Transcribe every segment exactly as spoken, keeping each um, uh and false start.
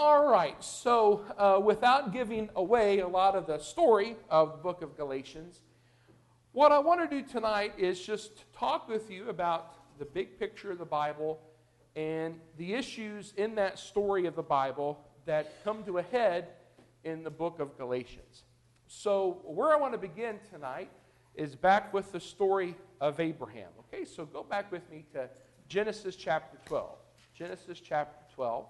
All right, so uh, without giving away a lot of the story of the book of Galatians, what I want to do tonight is just talk with you about the big picture of the Bible and the issues in that story of the Bible that come to a head in the book of Galatians. So where I want to begin tonight is back with the story of Abraham. Okay, so go back with me to Genesis chapter twelve. Genesis chapter twelve.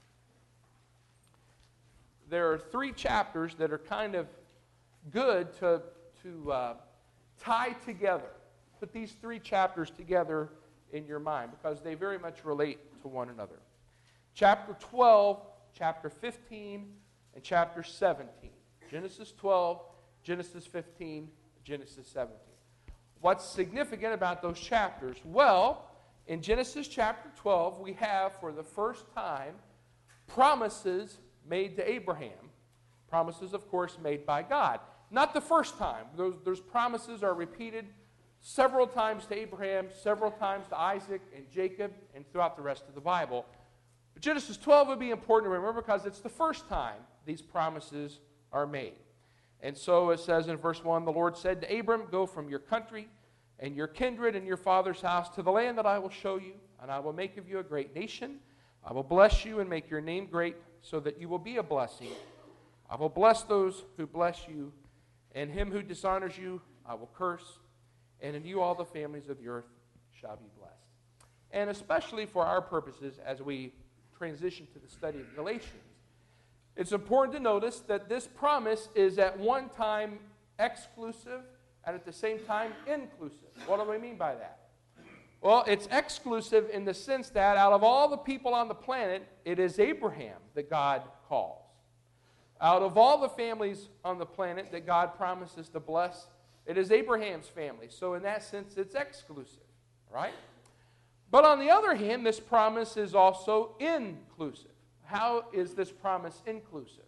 There are three chapters that are kind of good to, to uh, tie together. Put these three chapters together in your mind because they very much relate to one another. Chapter twelve, chapter fifteen, and chapter seventeen. Genesis twelve, Genesis fifteen, Genesis seventeen. What's significant about those chapters? Well, in Genesis chapter twelve, we have for the first time promises made to Abraham. Promises, of course, made by God. Not the first time. Those, those promises are repeated several times to Abraham, several times to Isaac and Jacob, and throughout the rest of the Bible. But Genesis twelve would be important to remember because it's the first time these promises are made. And so it says in verse one, the Lord said to Abram, go from your country and your kindred and your father's house to the land that I will show you, and I will make of you a great nation. I will bless you and make your name great, so that you will be a blessing. I will bless those who bless you, and him who dishonors you I will curse, and in you all the families of the earth shall be blessed. And especially for our purposes as we transition to the study of Galatians, it's important to notice that this promise is at one time exclusive and at the same time inclusive. What do I mean by that? Well, it's exclusive in the sense that out of all the people on the planet, it is Abraham that God calls. Out of all the families on the planet that God promises to bless, it is Abraham's family. So in that sense, it's exclusive, right? But on the other hand, this promise is also inclusive. How is this promise inclusive?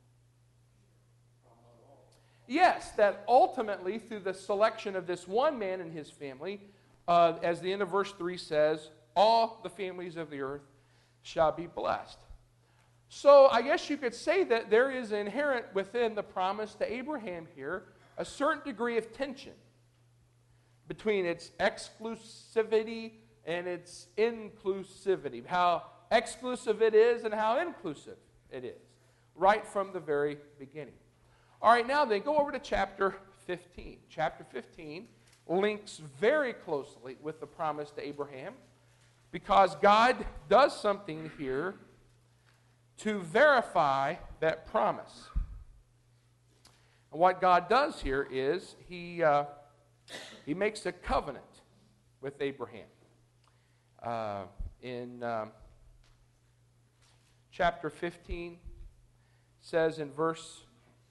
Yes, that ultimately through the selection of this one man and his family, Uh, as the end of verse three says, all the families of the earth shall be blessed. So I guess you could say that there is inherent within the promise to Abraham here a certain degree of tension between its exclusivity and its inclusivity. How exclusive it is and how inclusive it is, right from the very beginning. All right, now then, go over to chapter fifteen. Chapter fifteen links very closely with the promise to Abraham because God does something here to verify that promise. And what God does here is he, uh, he makes a covenant with Abraham. Uh, in um, chapter fifteen, says in verse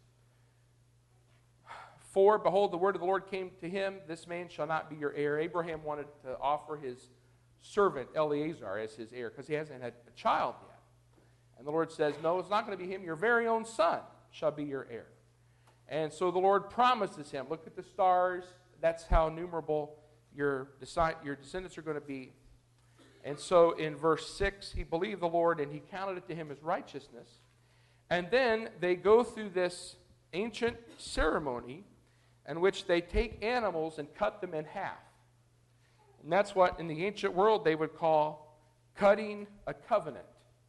four, behold, the word of the Lord came to him, this man shall not be your heir. Abraham wanted to offer his servant Eleazar as his heir because he hasn't had a child yet. And the Lord says, no, it's not going to be him. Your very own son shall be your heir. And so the Lord promises him, look at the stars. That's how numerable your, your descendants are going to be. And so in verse six, he believed the Lord and he counted it to him as righteousness. And then they go through this ancient ceremony in which they take animals and cut them in half. And that's what in the ancient world they would call cutting a covenant,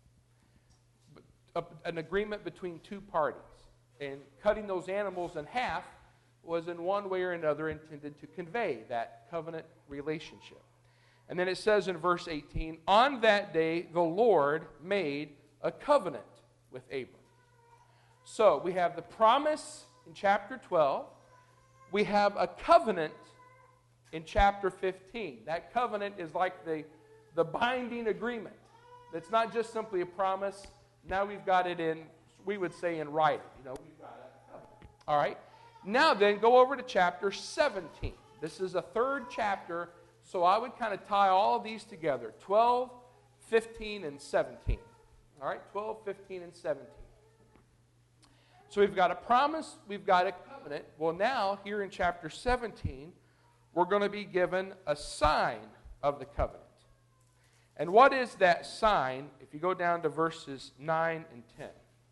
an agreement between two parties. And cutting those animals in half was in one way or another intended to convey that covenant relationship. And then it says in verse eighteen, on that day the Lord made a covenant with Abram. So we have the promise in chapter twelve. We have a covenant in chapter fifteen. That covenant is like the, the binding agreement. It's not just simply a promise. Now we've got it in, we would say in writing. You know, we've got a covenant. All right. Now then, go over to chapter seventeen. This is a third chapter, so I would kind of tie all of these together. twelve, fifteen, and seventeen. All right, twelve, fifteen, and seventeen. So we've got a promise, we've got a covenant. Well, now, here in chapter seventeen, we're going to be given a sign of the covenant. And what is that sign if you go down to verses nine and ten?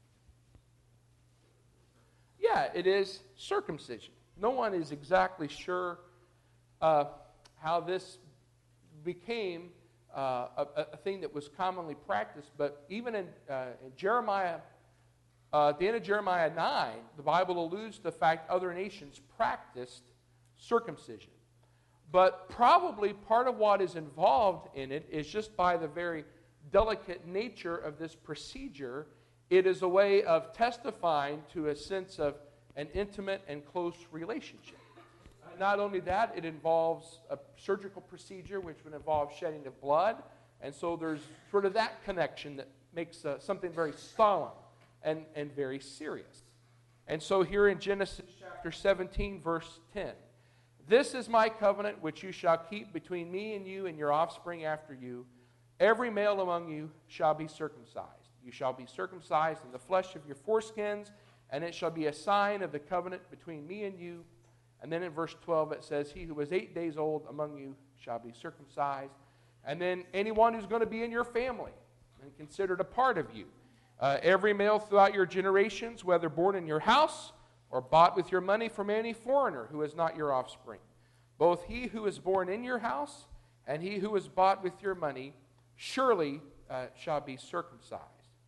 Yeah, it is circumcision. No one is exactly sure uh, how this became uh, a, a thing that was commonly practiced, but even in, uh, in Jeremiah, uh, at the end of Jeremiah nine, the Bible alludes to the fact other nations practiced circumcision. But probably part of what is involved in it is just by the very delicate nature of this procedure, it is a way of testifying to a sense of an intimate and close relationship. Not only that, it involves a surgical procedure which would involve shedding of blood, and so there's sort of that connection that makes uh, something very solemn and, and very serious. And so here in Genesis chapter seventeen, verse ten, "This is my covenant which you shall keep between me and you and your offspring after you. Every male among you shall be circumcised. You shall be circumcised in the flesh of your foreskins, and it shall be a sign of the covenant between me and you." And then in verse twelve it says, "He who was eight days old among you shall be circumcised." And then anyone who's going to be in your family and considered a part of you. Uh, every male throughout your generations, whether born in your house or bought with your money from any foreigner who is not your offspring. Both he who is born in your house and he who is bought with your money surely uh, shall be circumcised.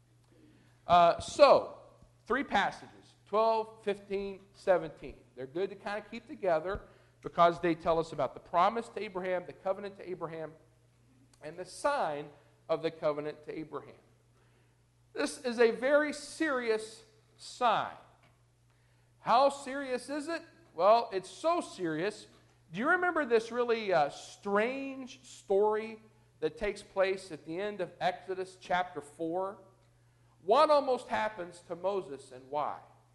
Uh, so, three passages, twelve, fifteen, seventeen. They're good to kind of keep together because they tell us about the promise to Abraham, the covenant to Abraham, and the sign of the covenant to Abraham. This is a very serious sign. How serious is it? Well, it's so serious. Do you remember this really uh, strange story that takes place at the end of Exodus chapter four? What almost happens to Moses and why?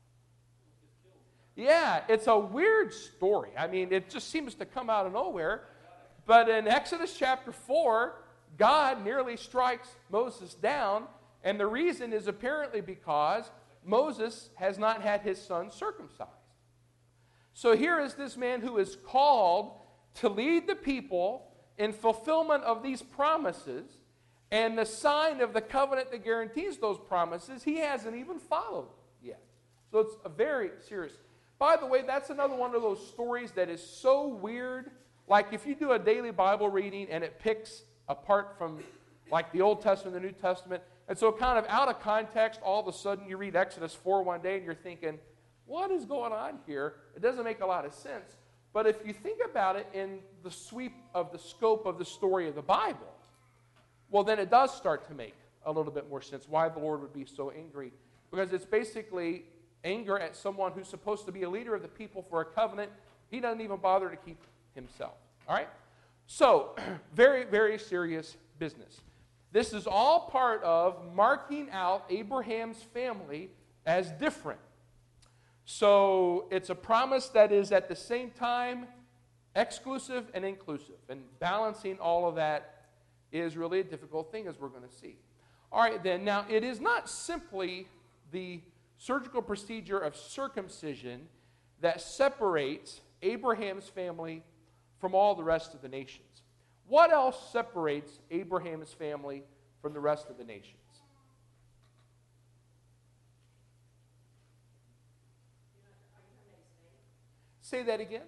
Yeah, it's a weird story. I mean, it just seems to come out of nowhere. But in Exodus chapter four, God nearly strikes Moses down, and the reason is apparently because Moses has not had his son circumcised. So here is this man who is called to lead the people in fulfillment of these promises, and the sign of the covenant that guarantees those promises, he hasn't even followed yet. So it's a very serious. By the way, that's another one of those stories that is so weird. Like if you do a daily Bible reading and it picks apart from like the Old Testament and the New Testament, and so kind of out of context, all of a sudden you read Exodus four one day and you're thinking, what is going on here? It doesn't make a lot of sense. But if you think about it in the sweep of the scope of the story of the Bible, well, then it does start to make a little bit more sense why the Lord would be so angry. Because it's basically anger at someone who's supposed to be a leader of the people for a covenant. He doesn't even bother to keep himself. All right? So, very, very serious business. This is all part of marking out Abraham's family as different. So, it's a promise that is at the same time exclusive and inclusive. And balancing all of that is really a difficult thing, as we're going to see. All right, then. Now, it is not simply the surgical procedure of circumcision that separates Abraham's family from all the rest of the nations. What else separates Abraham's family from the rest of the nations? Say that again.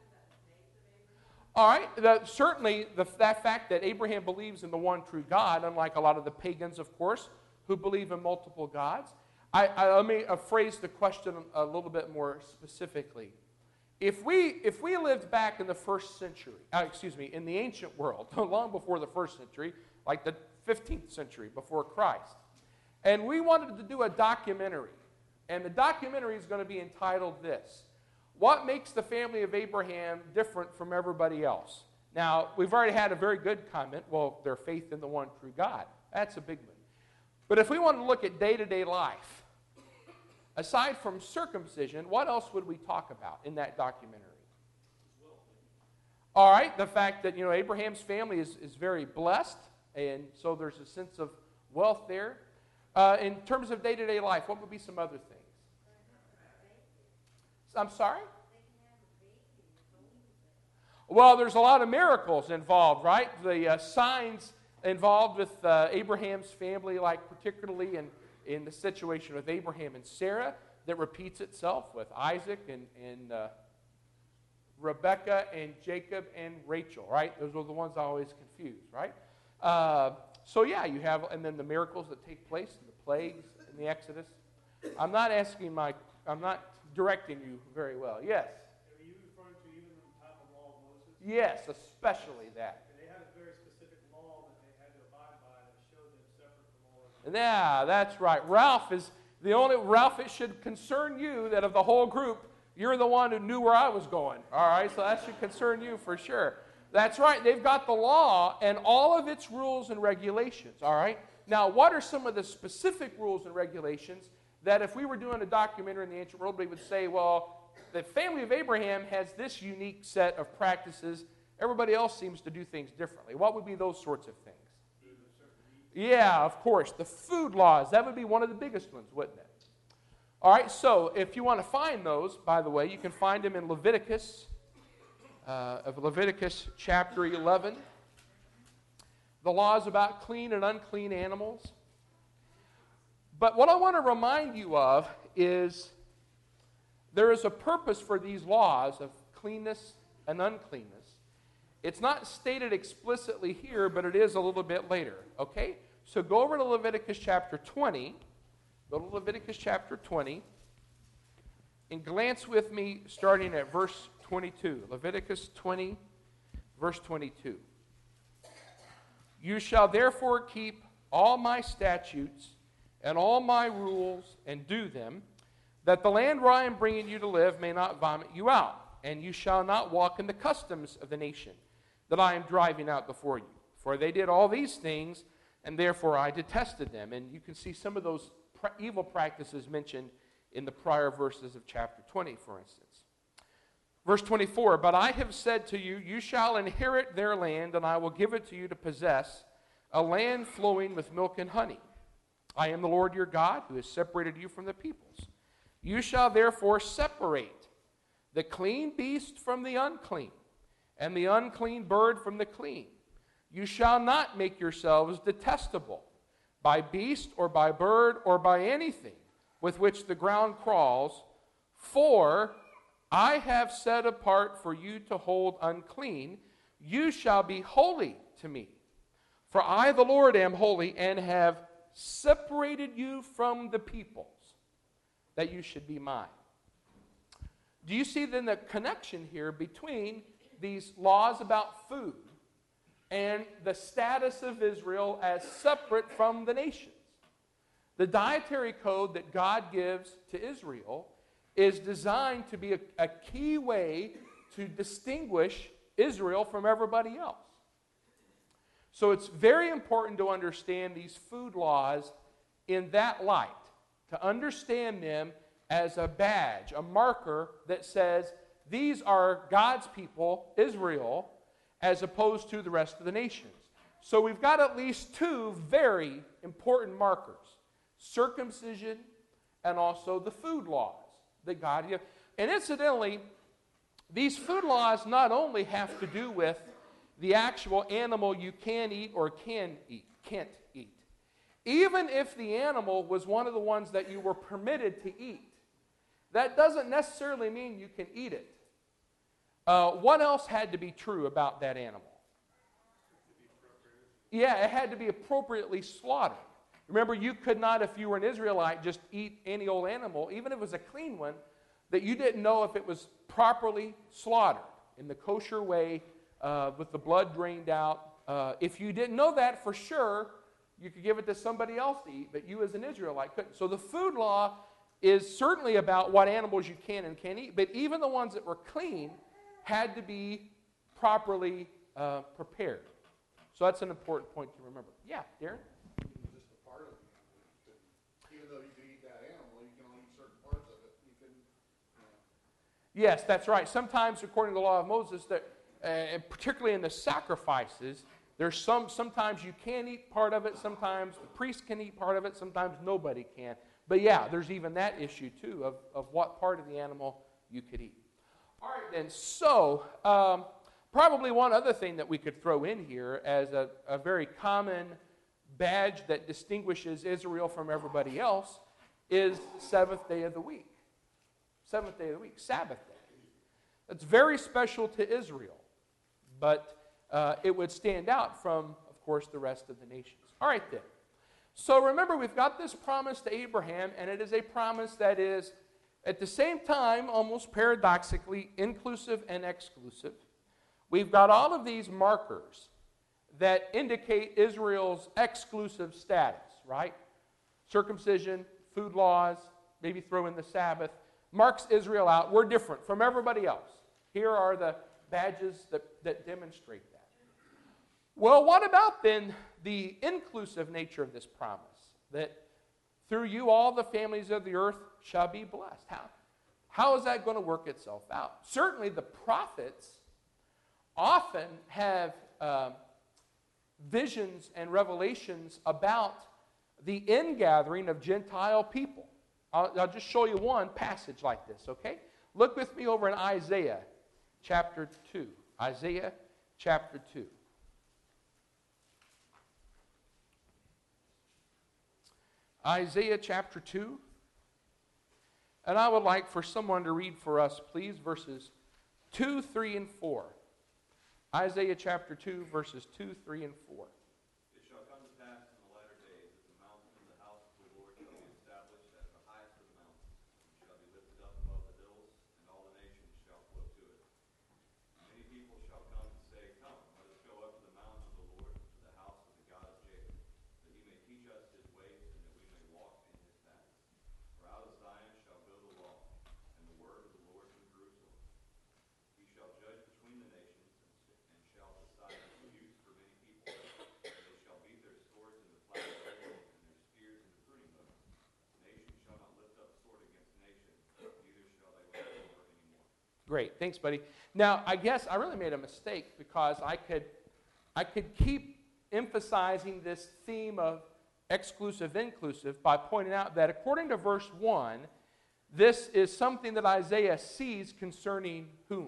All right, the, certainly the, that fact that Abraham believes in the one true God, unlike a lot of the pagans, of course, who believe in multiple gods. I, I, let me uh, phrase the question a little bit more specifically. If we, if we lived back in the first century, uh, excuse me, in the ancient world, long before the first century, like the fifteenth century before Christ, and we wanted to do a documentary, and the documentary is going to be entitled this: what makes the family of Abraham different from everybody else? Now, we've already had a very good comment. Well, their faith in the one true God. That's a big one. But if we want to look at day-to-day life, aside from circumcision, what else would we talk about in that documentary? All right, the fact that, you know, Abraham's family is, is very blessed, and so there's a sense of wealth there. Uh, in terms of day-to-day life, what would be some other things? I'm sorry? Well, there's a lot of miracles involved, right? The uh, signs involved with uh, Abraham's family, like particularly in, in the situation with Abraham and Sarah, that repeats itself with Isaac and, and uh, Rebekah and Jacob and Rachel, right? Those are the ones I always confuse, right? Uh, so yeah, you have, and then the miracles that take place, and the plagues in the Exodus. I'm not asking my, I'm not directing you very well. Yes? Are you referring to even the type of law of Moses? Yes, especially that. They had a very specific law that they had to abide by that showed them separate from all of them. Yeah, that's right. Ralph is the only, Ralph, it should concern you that of the whole group, you're the one who knew where I was going. All right, so that should concern you for sure. That's right. They've got the law and all of its rules and regulations. All right. Now, what are some of the specific rules and regulations that if we were doing a documentary in the ancient world, we would say, well, the family of Abraham has this unique set of practices. Everybody else seems to do things differently. What would be those sorts of things? Yeah, of course. The food laws. That would be one of the biggest ones, wouldn't it? All right, so if you want to find those, by the way, you can find them in Leviticus, uh, of Leviticus chapter eleven. The laws about clean and unclean animals. But what I want to remind you of is there is a purpose for these laws of cleanness and uncleanness. It's not stated explicitly here, but it is a little bit later, okay? So go over to Leviticus chapter twenty. Go to Leviticus chapter twenty and glance with me starting at verse twenty-two. Leviticus twenty, verse twenty-two. You shall therefore keep all my statutes and all my rules and do them, that the land where I am bringing you to live may not vomit you out, and you shall not walk in the customs of the nation that I am driving out before you. For they did all these things, and therefore I detested them. And you can see some of those evil practices mentioned in the prior verses of chapter twenty, for instance. Verse twenty-four, but I have said to you, you shall inherit their land, and I will give it to you to possess, a land flowing with milk and honey. I am the Lord your God, who has separated you from the peoples. You shall therefore separate the clean beast from the unclean, and the unclean bird from the clean. You shall not make yourselves detestable by beast or by bird or by anything with which the ground crawls, for I have set apart for you to hold unclean. You shall be holy to me. For I, the Lord, am holy, and have separated you from the peoples, that you should be mine. Do you see then the connection here between these laws about food and the status of Israel as separate from the nations? The dietary code that God gives to Israel is designed to be a, a key way to distinguish Israel from everybody else. So it's very important to understand these food laws in that light, to understand them as a badge, a marker that says these are God's people, Israel, as opposed to the rest of the nations. So we've got at least two very important markers: circumcision and also the food laws that God gives. And incidentally, these food laws not only have to do with the actual animal you can eat or can eat, can't eat. Even if the animal was one of the ones that you were permitted to eat, that doesn't necessarily mean you can eat it. Uh, what else had to be true about that animal? Yeah, it had to be appropriately slaughtered. Remember, you could not, if you were an Israelite, just eat any old animal, even if it was a clean one, that you didn't know if it was properly slaughtered in the kosher way, uh, with the blood drained out. Uh, if you didn't know that for sure, you could give it to somebody else to eat, but you as an Israelite couldn't. So the food law is certainly about what animals you can and can't eat, but even the ones that were clean had to be properly uh, prepared. So that's an important point to remember. Yeah, Darren? Just a part of it. Even though you can eat that animal, you can only eat certain parts of it. You can, you know. Yes, that's right. Sometimes, according to the law of Moses, that, uh, and particularly in the sacrifices, there's some. Sometimes you can eat part of it. Sometimes the priest can eat part of it. Sometimes nobody can. But yeah, there's even that issue too of, of what part of the animal you could eat. All right, then. So, um, Probably one other thing that we could throw in here as a, a very common badge that distinguishes Israel from everybody else is the seventh day of the week. Seventh day of the week, Sabbath day. It's very special to Israel, but uh, it would stand out from, of course, the rest of the nations. All right, then. So remember, we've got this promise to Abraham, and it is a promise that is, at the same time, almost paradoxically, inclusive and exclusive. We've got all of these markers that indicate Israel's exclusive status, right? Circumcision, food laws, maybe throw in the Sabbath, marks Israel out. We're different from everybody else. Here are the badges that, that demonstrate that. Well, what about then the inclusive nature of this promise? That through you all the families of the earth shall be blessed. How, how is that going to work itself out? Certainly the prophets often have uh, visions and revelations about the ingathering of Gentile people. I'll, I'll just show you one passage like this, okay? Look with me over in Isaiah chapter two. Isaiah chapter two. Isaiah chapter two. And I would like for someone to read for us, please, verses two, three, and four. Isaiah chapter two, verses two, three, and four. It shall come to pass in the latter days that the mountain of the house of the Lord shall be established as the highest of the mountains, and shall be lifted up above the hills, and all the nations shall flow to it. Many people shall come and say, Come, let us go up to the mountain of the Lord, to the house of the God of Jacob, that he may teach us his ways, and that we may walk in his paths. For out of Zion shall go the law, and the word of the Lord from Jerusalem. He shall judge between the nations, and shall decide disputes for many people. And they shall beat their swords into plowshares, and their spears into pruning hooks. Nation shall not lift up sword against nation, neither shall they wage war anymore. Great, thanks, buddy. Now, I guess I really made a mistake because I could, I could keep emphasizing this theme of exclusive, inclusive by pointing out that according to verse one, this is something that Isaiah sees concerning whom?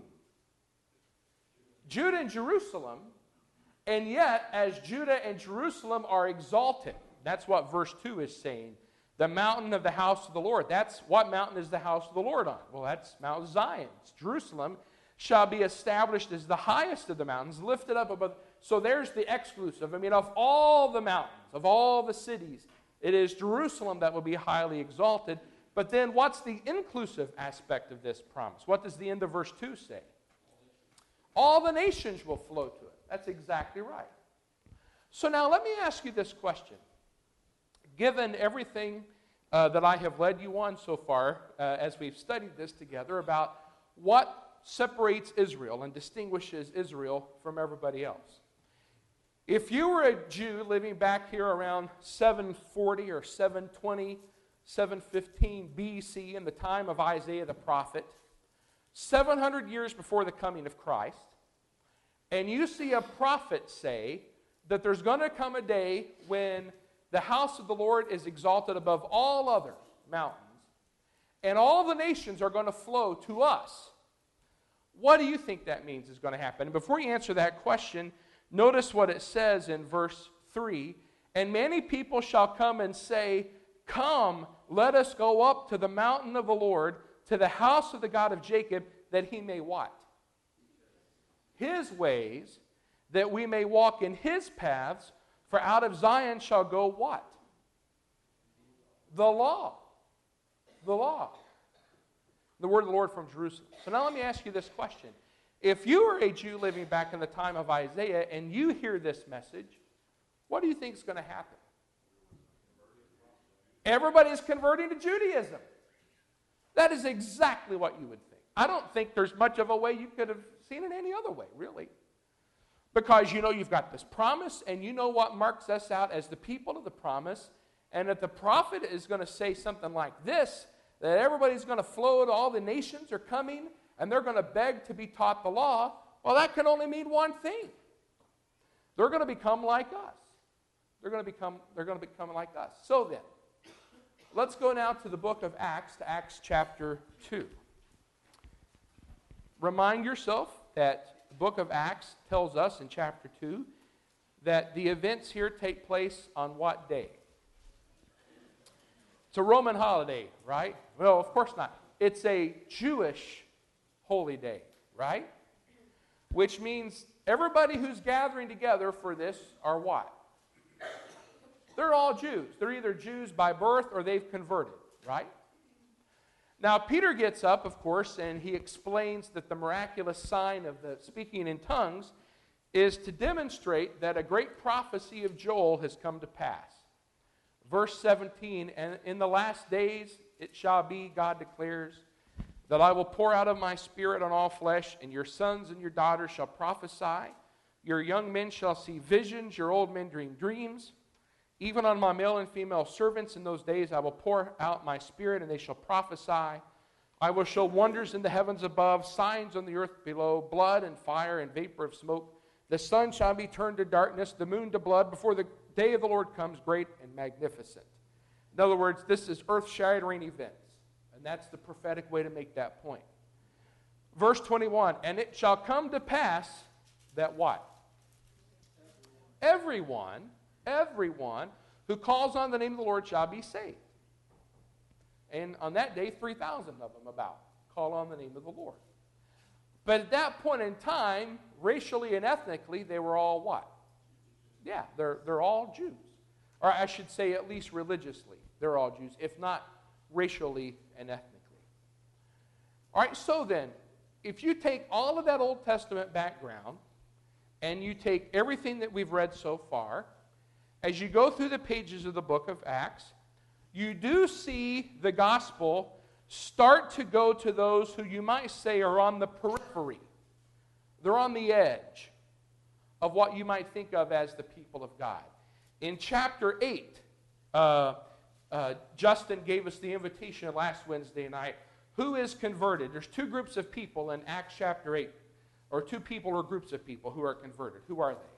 Judah and Jerusalem, and yet as Judah and Jerusalem are exalted, that's what verse two is saying, the mountain of the house of the Lord. That's what mountain is the house of the Lord on? Well, that's Mount Zion. It's Jerusalem shall be established as the highest of the mountains, lifted up above. So there's the exclusive. I mean, of all the mountains, of all the cities, it is Jerusalem that will be highly exalted. But then what's the inclusive aspect of this promise? What does the end of verse two say? All the nations will flow to it. That's exactly right. So now let me ask you this question. Given everything uh, that I have led you on so far, uh, as we've studied this together, about what separates Israel and distinguishes Israel from everybody else. If you were a Jew living back here around seven forty or seven twenty, seven fifteen B C in the time of Isaiah the prophet, seven hundred years before the coming of Christ, and you see a prophet say that there's going to come a day when the house of the Lord is exalted above all other mountains, and all the nations are going to flow to us. What do you think that means is going to happen? And before you answer that question, notice what it says in verse three. And many people shall come and say, Come, let us go up to the mountain of the Lord, to the house of the God of Jacob, that he may what? His ways, that we may walk in his paths, for out of Zion shall go what? The law. The law. The word of the Lord from Jerusalem. So now let me ask you this question. If you were a Jew living back in the time of Isaiah and you hear this message, what do you think is going to happen? Everybody's converting to Judaism. That is exactly what you would think. I don't think there's much of a way you could have seen it any other way, really. Because you know you've got this promise, and you know what marks us out as the people of the promise, and if the prophet is going to say something like this, that everybody's going to flow, all the nations are coming, and they're going to beg to be taught the law, well, that can only mean one thing. They're going to become like us. They're going to become, they're going to become like us. So then, let's go now to the book of Acts, to Acts chapter two. Remind yourself that the book of Acts tells us in chapter two that the events here take place on what day? It's a Roman holiday, right? Well, of course not. It's a Jewish holy day, right? Which means everybody who's gathering together for this are what? They're all Jews. They're either Jews by birth or they've converted, right? Now, Peter gets up, of course, and he explains that the miraculous sign of the speaking in tongues is to demonstrate that a great prophecy of Joel has come to pass. Verse seventeen, and in the last days it shall be, God declares, that I will pour out of my spirit on all flesh, and your sons and your daughters shall prophesy. Your young men shall see visions, your old men dream dreams. Even on my male and female servants in those days I will pour out my spirit, and they shall prophesy. I will show wonders in the heavens above, signs on the earth below, blood and fire and vapor of smoke. The sun shall be turned to darkness, the moon to blood, before the day of the Lord comes, great and magnificent. In other words, this is earth-shattering events. And that's the prophetic way to make that point. Verse twenty-one, and it shall come to pass that what? Everyone, everyone who calls on the name of the Lord shall be saved. And on that day, three thousand of them about call on the name of the Lord. But at that point in time, racially and ethnically, they were all what? Yeah, they're, they're all Jews. Or I should say at least religiously, they're all Jews, if not racially and ethnically. All right, so then, if you take all of that Old Testament background and you take everything that we've read so far, as you go through the pages of the book of Acts, you do see the gospel start to go to those who you might say are on the periphery. They're on the edge of what you might think of as the people of God. In chapter eight, uh, uh, Justin gave us the invitation last Wednesday night. Who is converted? There's two groups of people in Acts chapter eight, or two people or groups of people who are converted. Who are they?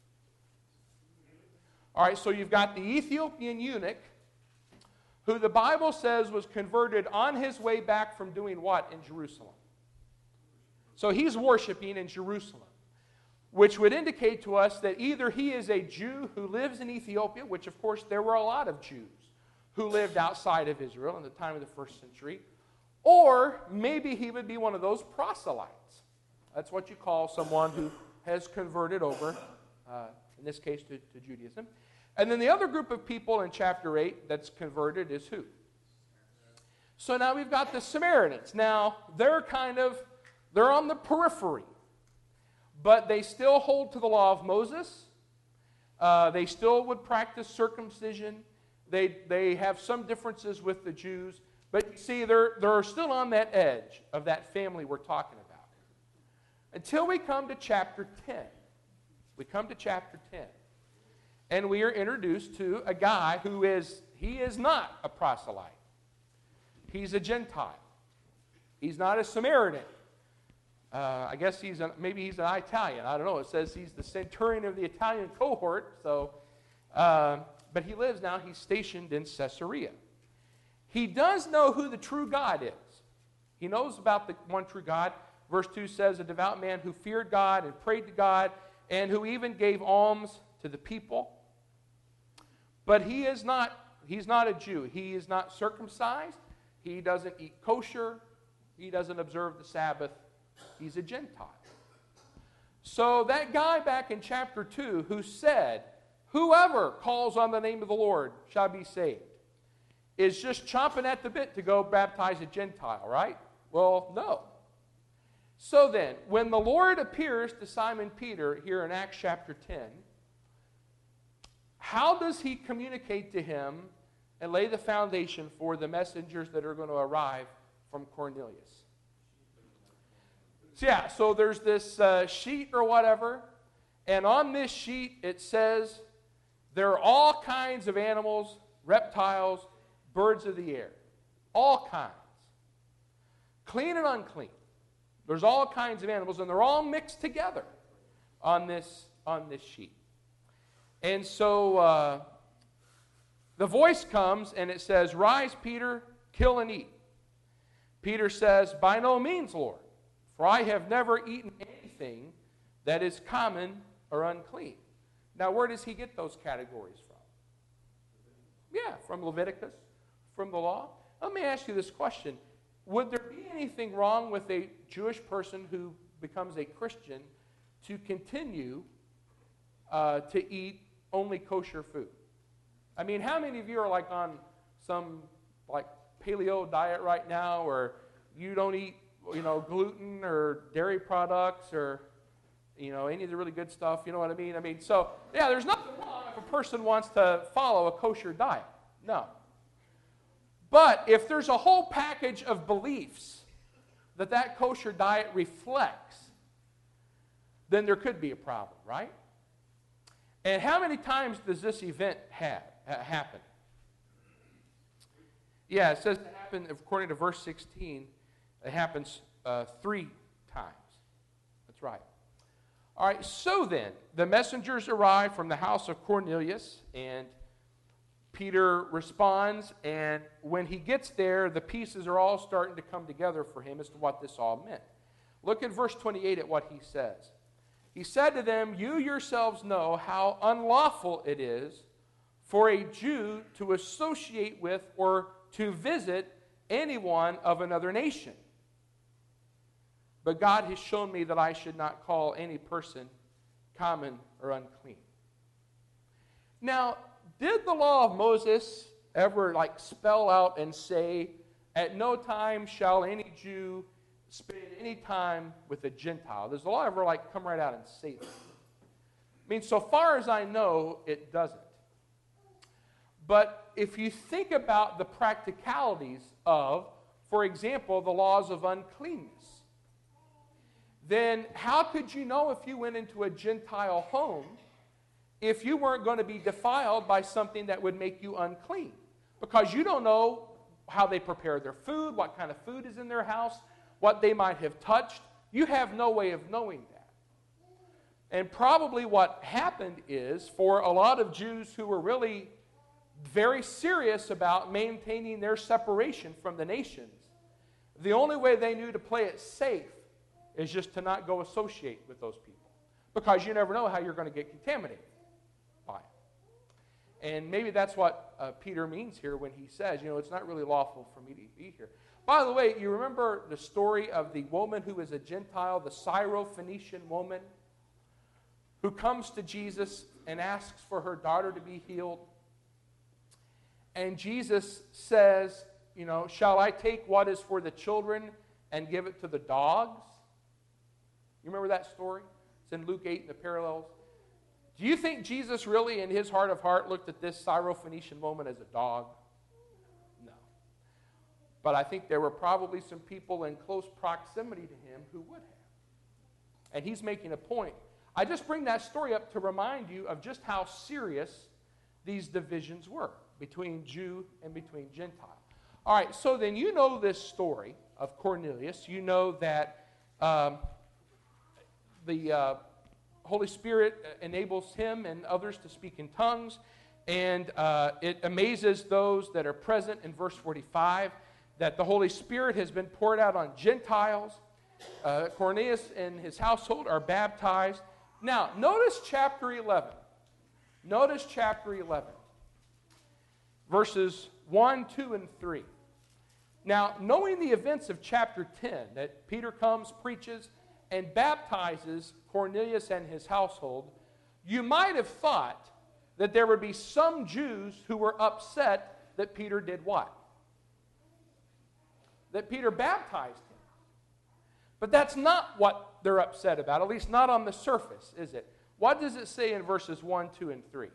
All right, so you've got the Ethiopian eunuch, who the Bible says was converted on his way back from doing what in Jerusalem? So he's worshiping in Jerusalem, which would indicate to us that either he is a Jew who lives in Ethiopia, which of course there were a lot of Jews who lived outside of Israel in the time of the first century, or maybe he would be one of those proselytes. That's what you call someone who has converted over, uh, in this case, to, to Judaism. And then the other group of people in chapter eight that's converted is who? So now we've got the Samaritans. Now, they're kind of, they're on the periphery, but they still hold to the law of Moses. Uh, they still would practice circumcision. They, they have some differences with the Jews. But you see, they're, they're still on that edge of that family we're talking about. Until we come to chapter ten. We come to chapter ten. And we are introduced to a guy who is, he is not a proselyte. He's a Gentile. He's not a Samaritan. Uh, I guess he's a, maybe he's an Italian. I don't know. It says he's the centurion of the Italian cohort. So, uh, but he lives now, he's stationed in Caesarea. He does know who the true God is. He knows about the one true God. Verse two says, a devout man who feared God and prayed to God, and who even gave alms to the people. But he is not, he's not a Jew. He is not circumcised. He doesn't eat kosher. He doesn't observe the Sabbath. He's a Gentile. So that guy back in chapter two who said, whoever calls on the name of the Lord shall be saved, is just chomping at the bit to go baptize a Gentile, right? Well, no. So then, when the Lord appears to Simon Peter here in Acts chapter ten, how does he communicate to him and lay the foundation for the messengers that are going to arrive from Cornelius? So yeah, so there's this uh, sheet or whatever, and on this sheet it says there are all kinds of animals, reptiles, birds of the air. All kinds. Clean and unclean. There's all kinds of animals, and they're all mixed together on this, on this sheet. And so uh, the voice comes, and it says, rise, Peter, kill and eat. Peter says, by no means, Lord, for I have never eaten anything that is common or unclean. Now, where does he get those categories from? Yeah, from Leviticus, from the law. Let me ask you this question. Would there be anything wrong with a Jewish person who becomes a Christian to continue uh, to eat only kosher food? I mean, how many of you are like on some like paleo diet right now, or you don't eat, you know, gluten or dairy products or, you know, any of the really good stuff? You know what I mean? I mean, so yeah, there's nothing wrong if a person wants to follow a kosher diet. No. But if there's a whole package of beliefs that that kosher diet reflects, then there could be a problem, right? And how many times does this event have, uh, happen? Yeah, it says it happened, according to verse sixteen, it happens uh, three times. That's right. All right, so then, the messengers arrive from the house of Cornelius, and Peter responds, and when he gets there, the pieces are all starting to come together for him as to what this all meant. Look at verse twenty-eight at what he says. He said to them, "You yourselves know how unlawful it is for a Jew to associate with or to visit anyone of another nation. But God has shown me that I should not call any person common or unclean." Now, did the law of Moses ever like spell out and say, "At no time shall any Jew spend any time with a Gentile"? Does the law ever like come right out and say that? I mean, so far as I know, it doesn't. But if you think about the practicalities of, for example, the laws of uncleanness, then how could you know if you went into a Gentile home if you weren't going to be defiled by something that would make you unclean? Because you don't know how they prepare their food, what kind of food is in their house, what they might have touched. You have no way of knowing that. And probably what happened is, for a lot of Jews who were really very serious about maintaining their separation from the nations, the only way they knew to play it safe is just to not go associate with those people, because you never know how you're going to get contaminated by it. And maybe that's what uh, Peter means here when he says, you know, it's not really lawful for me to be here. By the way, you remember the story of the woman who is a Gentile, the Syro-Phoenician woman, who comes to Jesus and asks for her daughter to be healed. And Jesus says, you know, "Shall I take what is for the children and give it to the dogs?" You remember that story? It's in Luke eight in the parallels. Do you think Jesus really, in his heart of heart, looked at this Syro-Phoenician woman as a dog? No. But I think there were probably some people in close proximity to him who would have. And he's making a point. I just bring that story up to remind you of just how serious these divisions were between Jew and between Gentile. All right, so then you know this story of Cornelius. You know that um, the uh, Holy Spirit enables him and others to speak in tongues, and uh, it amazes those that are present in verse forty-five that the Holy Spirit has been poured out on Gentiles. Uh, Cornelius and his household are baptized. Now, notice chapter eleven. Notice chapter eleven. Verses one, two, and three. Now, knowing the events of chapter ten, that Peter comes, preaches, and baptizes Cornelius and his household, you might have thought that there would be some Jews who were upset that Peter did what? That Peter baptized him. But that's not what they're upset about, at least not on the surface, is it? What does it say in verses one, two, and three?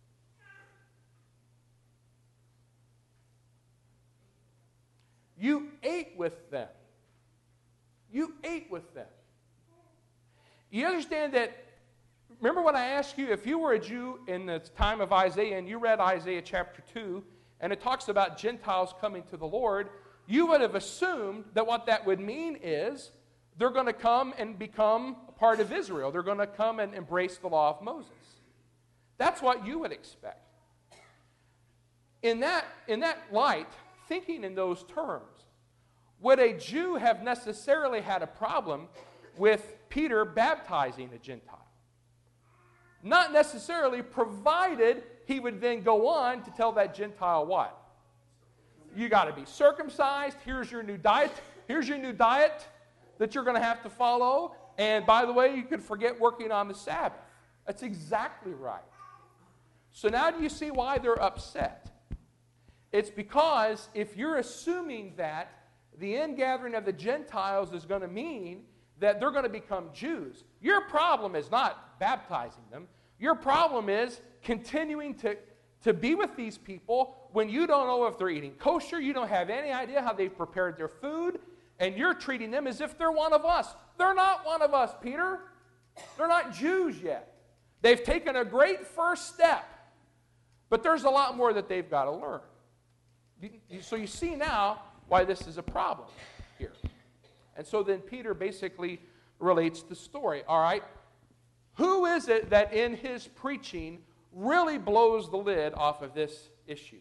You ate with them. You ate with them. You understand that, remember when I asked you, if you were a Jew in the time of Isaiah and you read Isaiah chapter two, and it talks about Gentiles coming to the Lord, you would have assumed that what that would mean is they're going to come and become a part of Israel. They're going to come and embrace the law of Moses. That's what you would expect. In that, in that light, thinking in those terms, would a Jew have necessarily had a problem with Peter baptizing a Gentile. Not necessarily, provided he would then go on to tell that Gentile what? You got to be circumcised. Here's your new diet. Here's your new diet that you're going to have to follow. And by the way, you could forget working on the Sabbath. That's exactly right. So now do you see why they're upset? It's because if you're assuming that the ingathering of the Gentiles is going to mean that they're going to become Jews, your problem is not baptizing them. Your problem is continuing to, to be with these people when you don't know if they're eating kosher, you don't have any idea how they've prepared their food, and you're treating them as if they're one of us. They're not one of us, Peter. They're not Jews yet. They've taken a great first step, but there's a lot more that they've got to learn. So you see now why this is a problem here. And so then Peter basically relates the story. All right, who is it that in his preaching really blows the lid off of this issue?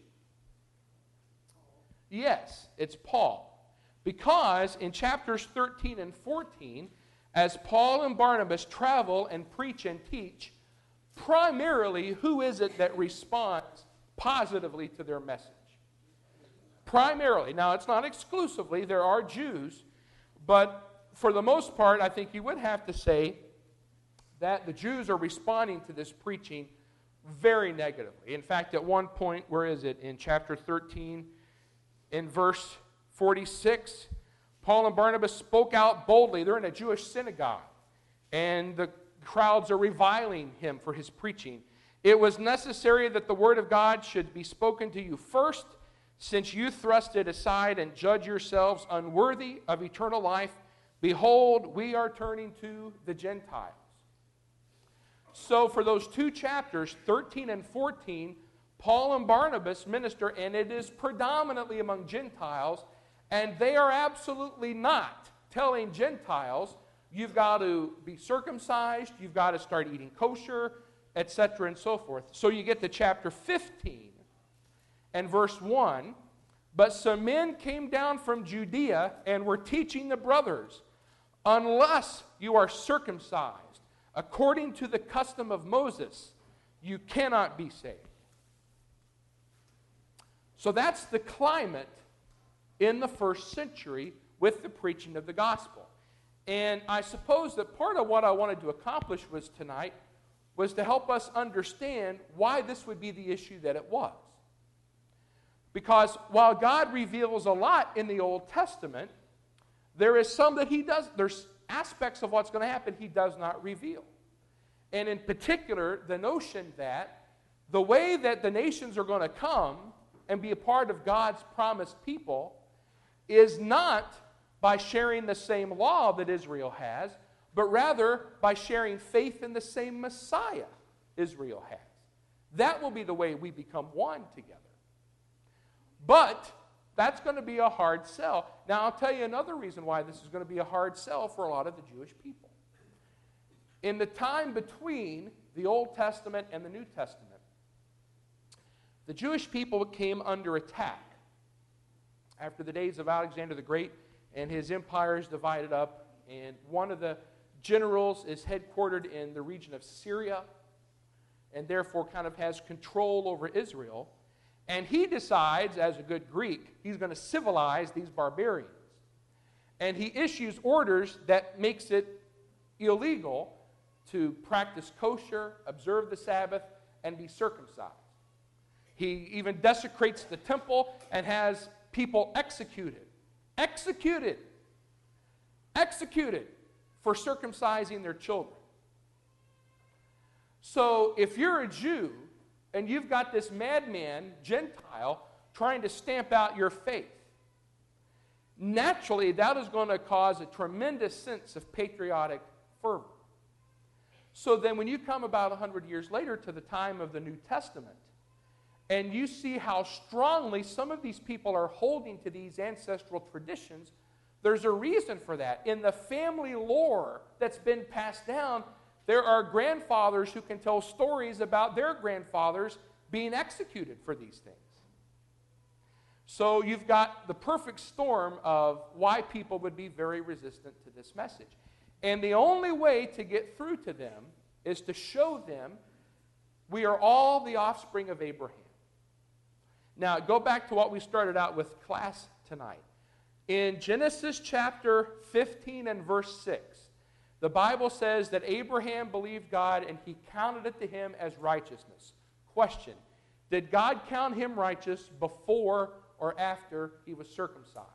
Yes, it's Paul. Because in chapters thirteen and fourteen, as Paul and Barnabas travel and preach and teach, primarily who is it that responds positively to their message? Primarily. Now, it's not exclusively. There are Jews. But for the most part, I think you would have to say that the Jews are responding to this preaching very negatively. In fact, at one point, where is it? In chapter thirteen, in verse forty-six, Paul and Barnabas spoke out boldly. They're in a Jewish synagogue, and the crowds are reviling him for his preaching. It was necessary that the word of God should be spoken to you first, since you thrust it aside and judge yourselves unworthy of eternal life. Behold, we are turning to the Gentiles. So for those two chapters, thirteen and fourteen, Paul and Barnabas minister, and it is predominantly among Gentiles, and they are absolutely not telling Gentiles, you've got to be circumcised, you've got to start eating kosher, et cetera, and so forth. So you get to chapter fifteen and verse one. But some men came down from Judea and were teaching the brothers, unless you are circumcised according to the custom of Moses, you cannot be saved. So that's the climate in the first century with the preaching of the gospel. And I suppose that part of what I wanted to accomplish was tonight was to help us understand why this would be the issue that it was. Because while God reveals a lot in the Old Testament, there is some that he does, there's aspects of what's going to happen he does not reveal. And in particular, the notion that the way that the nations are going to come and be a part of God's promised people is not by sharing the same law that Israel has, but rather by sharing faith in the same Messiah Israel has. That will be the way we become one together. But that's going to be a hard sell. Now, I'll tell you another reason why this is going to be a hard sell for a lot of the Jewish people. In the time between the Old Testament and the New Testament, the Jewish people came under attack after the days of Alexander the Great, and his empire is divided up, and one of the generals is headquartered in the region of Syria, and therefore kind of has control over Israel. And he decides, as a good Greek, he's going to civilize these barbarians. And he issues orders that makes it illegal to practice kosher, observe the Sabbath, and be circumcised. He even desecrates the temple and has people executed. Executed. Executed for circumcising their children. So if you're a Jew and you've got this madman, Gentile, trying to stamp out your faith, naturally that is going to cause a tremendous sense of patriotic fervor. So then when you come about one hundred years later to the time of the New Testament, and you see how strongly some of these people are holding to these ancestral traditions, there's a reason for that. In the family lore that's been passed down, there are grandfathers who can tell stories about their grandfathers being executed for these things. So you've got the perfect storm of why people would be very resistant to this message. And the only way to get through to them is to show them we are all the offspring of Abraham. Now, go back to what we started out with class tonight. In Genesis chapter fifteen and verse six, the Bible says that Abraham believed God and he counted it to him as righteousness. Question: did God count him righteous before or after he was circumcised?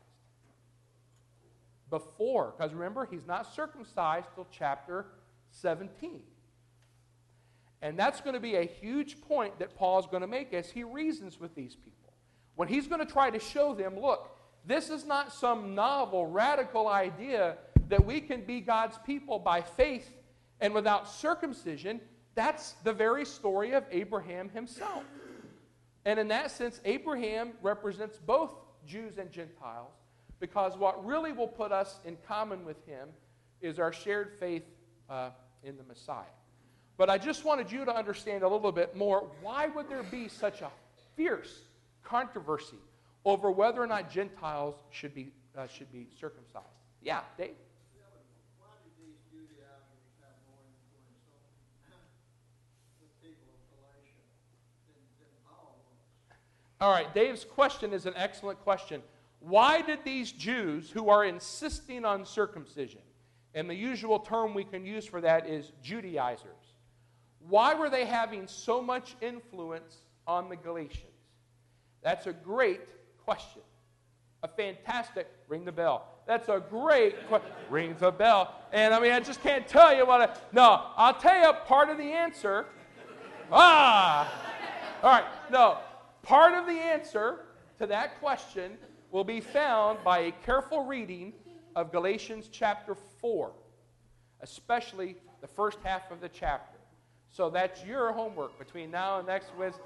Before, because remember, he's not circumcised till chapter seventeen. And that's going to be a huge point that Paul's going to make as he reasons with these people. When he's going to try to show them, look, this is not some novel, radical idea that we can be God's people by faith and without circumcision. That's the very story of Abraham himself. And in that sense, Abraham represents both Jews and Gentiles, because what really will put us in common with him is our shared faith uh, in the Messiah. But I just wanted you to understand a little bit more, why would there be such a fierce controversy over whether or not Gentiles should be, uh, should be circumcised? Yeah, Dave? Yeah, but why did these Judaizers have more influence on the people of Galatia than, than Paul was? All right, Dave's question is an excellent question. Why did these Jews who are insisting on circumcision, and the usual term we can use for that is Judaizers, why were they having so much influence on the Galatians? That's a great question. A fantastic, ring the bell. That's a great question. Ring the bell. And I mean, I just can't tell you what I, no, I'll tell you part of the answer. Ah! All right, no. Part of the answer to that question will be found by a careful reading of Galatians chapter four, especially the first half of the chapter. So that's your homework between now and next Wednesday.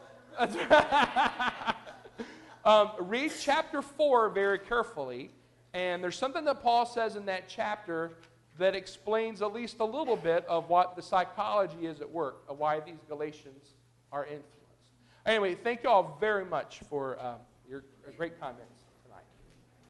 um, read chapter four very carefully, and there's something that Paul says in that chapter that explains at least a little bit of what the psychology is at work, of why these Galatians are influenced. Anyway, thank you all very much for um, your great comments.